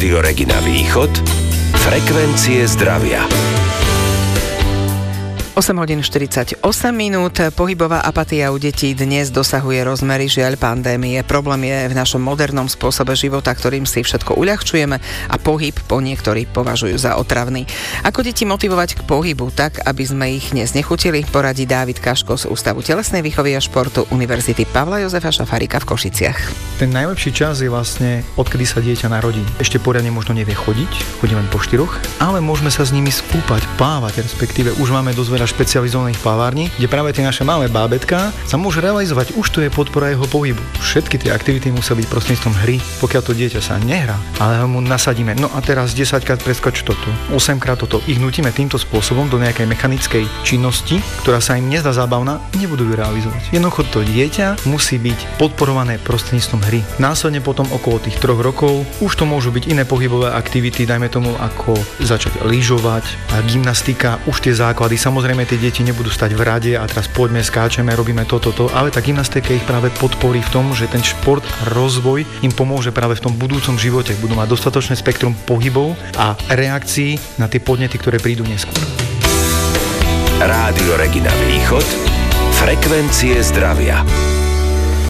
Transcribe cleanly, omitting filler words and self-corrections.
Rádio Regina Východ, frekvencie zdravia. 8 hodín 48 minút. Pohybová apatia u detí dnes dosahuje rozmery žiaľ pandémie. Problém je v našom modernom spôsobe života, ktorým si všetko uľahčujeme a pohyb po niektorí považujú za otravný. Ako deti motivovať k pohybu tak, aby sme ich neznechutili, poradí Dávid Kaško z Ústavu telesnej výchovy a športu Univerzity Pavla Jozefa Šafárika v Košiciach. Ten najlepší čas je vlastne odkedy sa dieťa narodí. Ešte poriadne možno nevie chodiť, chodí len po štyroch, ale môžeme sa s nimi skúpať, plávať, respektíve už máme dosť veľa špecializovaných plavární, kde práve tie naše malé bábätká sa môže realizovať. Už to je podpora jeho pohybu. Všetky tie aktivity musia byť prostredníctvom hry. Pokiaľ to dieťa sa nehrá, ale mu nasadíme, no a teraz 10-krát preskoč toto, 8-krát toto, ich nutíme týmto spôsobom do nejakej mechanickej činnosti, ktorá sa im nezdá zábavná, nebudú ju realizovať. Jednoducho to dieťa musí byť podporované prostredníctvom hry. Následne potom okolo tých 3 rokov už to môžu byť iné pohybové aktivity, dajme tomu ako začať lyžovať, gymnastika, už tie základy. Samozrejme tie deti nebudú stať v rade a teraz poďme, skáčeme, robíme toto, ale tá gymnastika ich práve podporí v tom, že ten šport a rozvoj im pomôže práve v tom budúcom živote. Budú mať dostatočné spektrum pohybov a reakcií na tie podnety, ktoré prídu neskôr. Rádio Regina Východ, frekvencie zdravia.